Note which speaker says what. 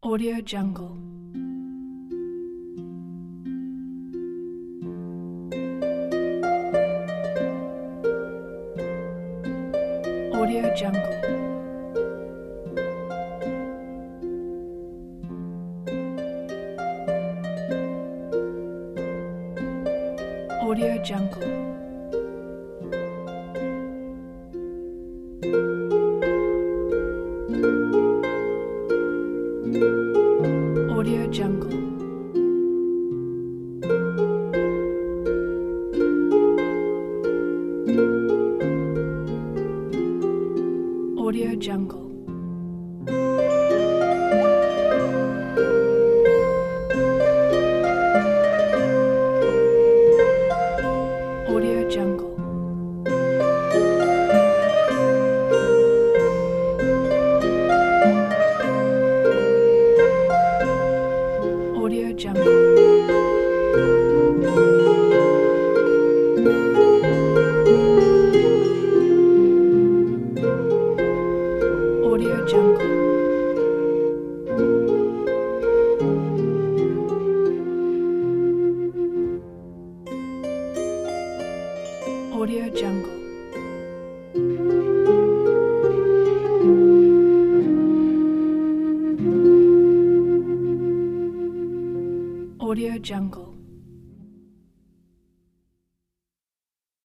Speaker 1: Audio Jungle. Audio Jungle. Audio Jungle. Audio Jungle. Audio Jungle. Audio Jungle. Audio Jungle. Audio Jungle. Audio Jungle. Audio Jungle.